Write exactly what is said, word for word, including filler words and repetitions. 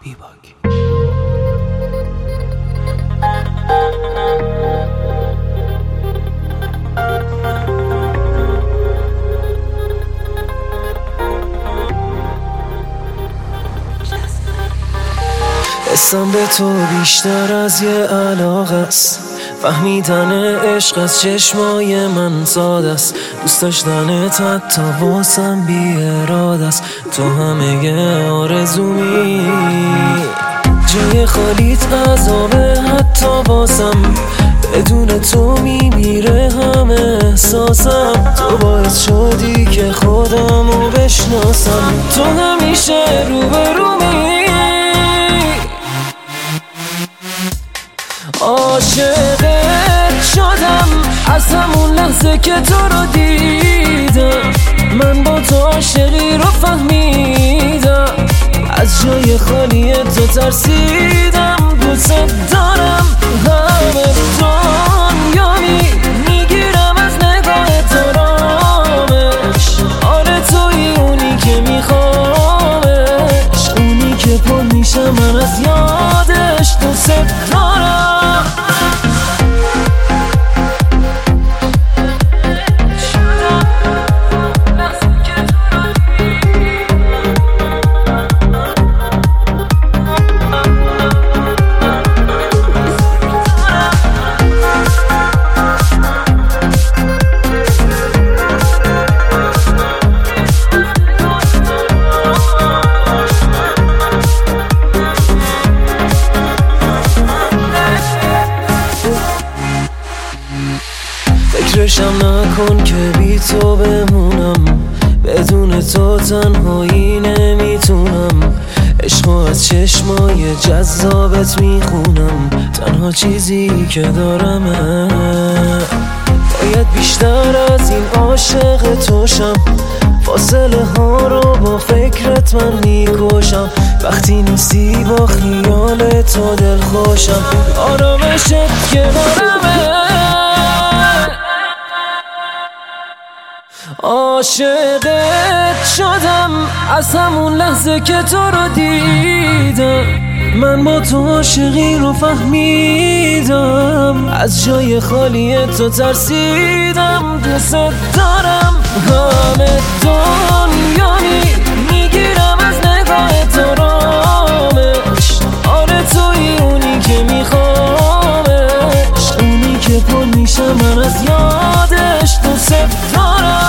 بیباک. حسم به تو بیشتر از یه علاقه است، فهمیدن عشق از چشمای من ساده است، دوست داشتنت حتی واسم بی اراده است، تو همه آرزومی جای خالیت عذابه حتی واسم، بدون تو میمیره همه احساسم، تو باعث شدی که خودمو بشناسم، تو همیشه روبرومی، عاشقت شدم از همون لحظه که تو رو دیدم، من با تو عاشقی رو فهمیدم، از جای خالی تو ترسیدم، دوست دارم همه دنیامی، میگیرم از نگاه تو رامش، آره توی اونی که میخوامش، اونی که پر میشم من از یادش، دوست دارم. فکرشم نکن که بی تو بمونم، بدون تو تنهایی نمیتونم، عشقو از چشمای جذابت میخونم، تنها چیزی که دارمه، باید بیشتر از این عاشق توشم، فاصله ها رو با فکرت من میکشم، وقتی نیستی با خیال تو دل خوشم، آرامشت کنارمه، عاشقت شدم از همون لحظه که تو رو دیدم، من با تو عاشقی رو فهمیدم، از جای خالی تو ترسیدم، دوست دارم همه دنیامی، میگیرم از نگاه تو رامش، آره توی اونی که میخوامش، اونی که پر میشم من از یادش، دوست دارم.